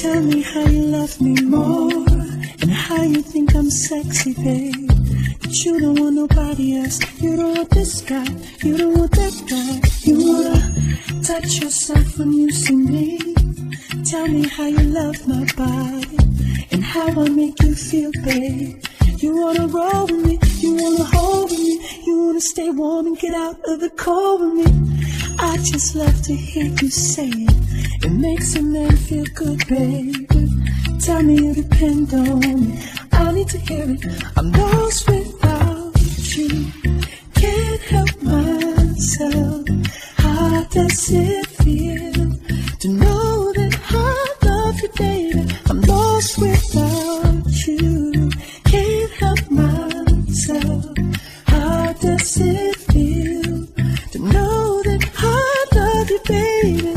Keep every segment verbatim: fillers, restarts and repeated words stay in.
Tell me how you love me more, and how you think I'm sexy, babe. But you don't want nobody else. You don't want this guy, you don't want that guy. You wanna touch yourself when you see me. Tell me how you love my body, and how I make you feel, babe. You wanna roll with me, you wanna hold with me, you wanna stay warm and get out of the cold with me. I just love to hear you say it. It makes a man feel good, baby. Tell me you depend on me. I need to hear it. I'm lost without you. Can't help myself. How does it feel to know that I love you, baby? I'm lost without you. Can't help myself. How does it feel to know that I love you, baby?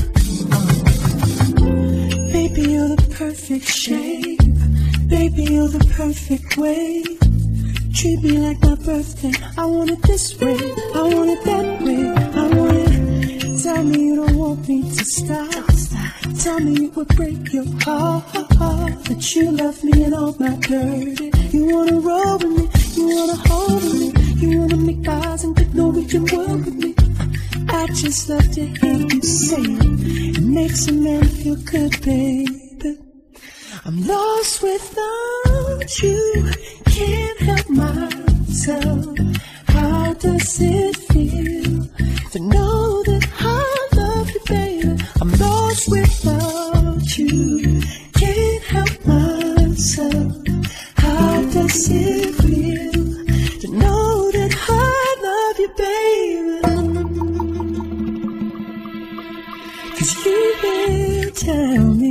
Baby, you're the perfect shape. Baby, you're the perfect way. Treat me like my birthday. I want it this way, I want it that way. I want it. Tell me you don't want me to stop. Tell me it would break your heart that you love me and all my dirty. You wanna roll with me, you wanna hold with me, you wanna make eyes and get Norwegian world with me. I just love to hear you say it. It makes a man feel good, baby. I'm lost without you. Can't help myself. How does it feel to know that I love you, baby? I'm lost without you. Can't help myself. How does it feel to know that I love you, baby? 'Cause you will tell me